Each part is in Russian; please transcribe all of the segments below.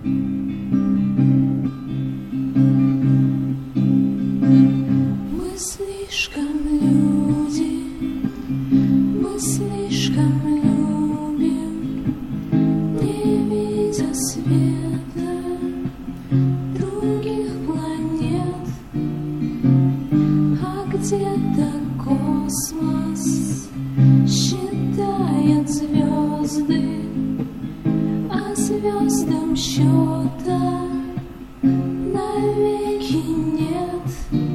Мы слишком люди, мы слишком любим, не видя света других планет, а где-то космос считает звезды, а звездам счета навеки нет.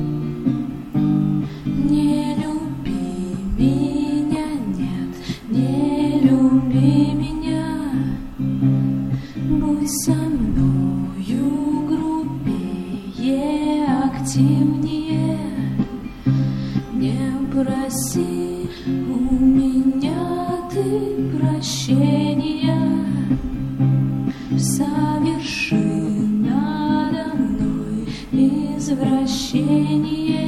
Не люби меня, нет, не люби меня, будь со мною грубее, активнее, не проси у меня ты прощения, соверши надо мной извращение.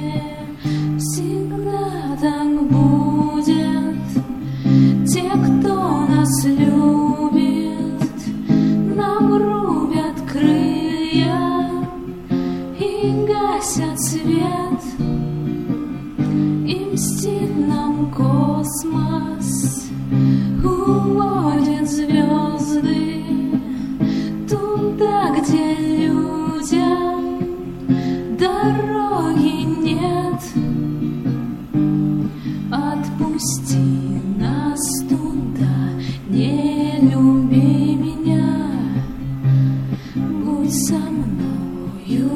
Всегда так будет, те, кто нас любит, нам рубят крылья и гасят свет, и мстит нам космос, уводит звезды туда, где людям дороги нет. Отпусти нас туда, не люби меня, будь со мною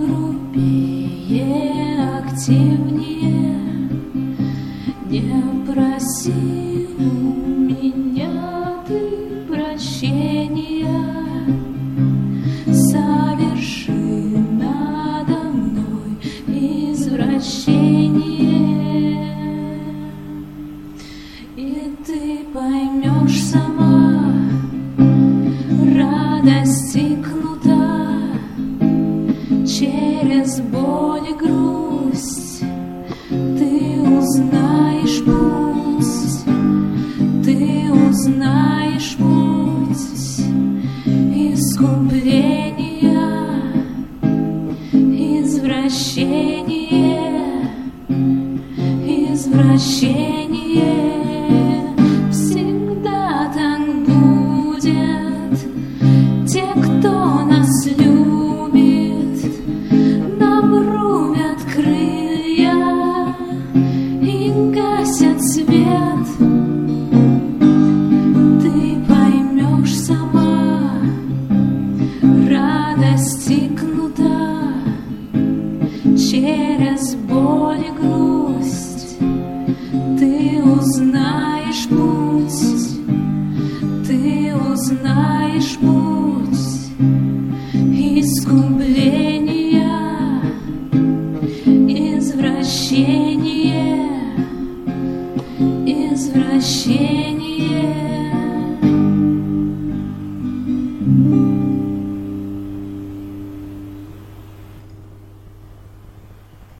грубее, активнее, не проси у меня ты прощения, соверши надо мной извращение. И ты поймешь сама, радость и кнута, через боль и грусть ты узнаешь путь, ты узнаешь путь искупления, извращение, извращение. Всегда так будет, те, кто нас любит, нам рубят крылья и гасят свет. Ты поймешь сама, радость и кнута, через боль и грусть ты узнаешь путь, ты узнаешь путь искупления, извращение, извращение.